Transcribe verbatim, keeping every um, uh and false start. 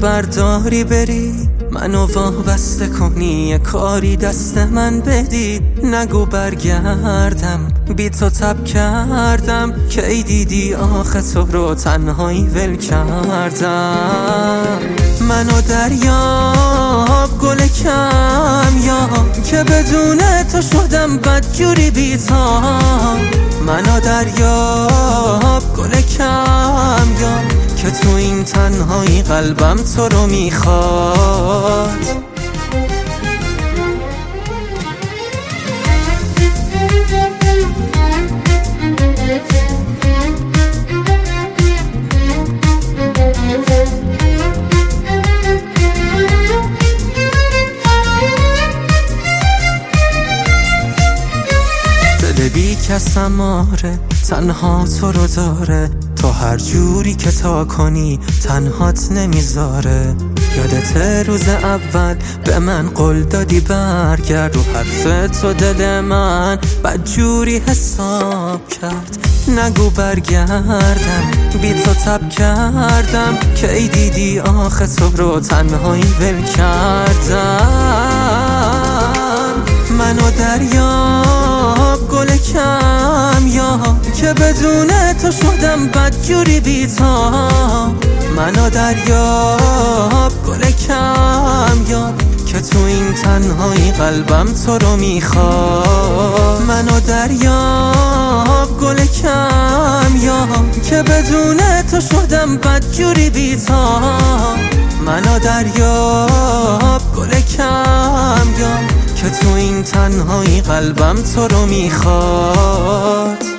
برداری بری، منو وابسته کنی، یه کاری دست من بدی. نگو برگردم، بی تو تب کردم، کی دیدی آخه تو رو تنهایی ول کردم. منو دریاب گل کم یا که بدون تو شدم بدجوری بی‌تاب. منو دریاب گل کم یا که تو این تنهایی قلبم تو رو میخواد. دل بی کسم آره، تنها تو رو داره، تو هر جوری که تا کنی تنهات نمیذاره. یادت روز اول به من قول دادی برگرد، و حرف تو دل من بدجوری حساب کرد. نگو برگردم، بی تو تب کردم، کی دیدی آخه تو رو تنهایی ول کردم. منو دریاب گل کم یا که بدون تو شدم بدجوری بی‌تاب. منو دریاب گل کم یا که تو این تنهایی قلبم تو رو میخواد. منو دریاب گل کم یا که بدون تو شدم بدجوری بی‌تاب. منو دریاب گل کم یا که تو این تنهایی قلبم تو رو میخواد.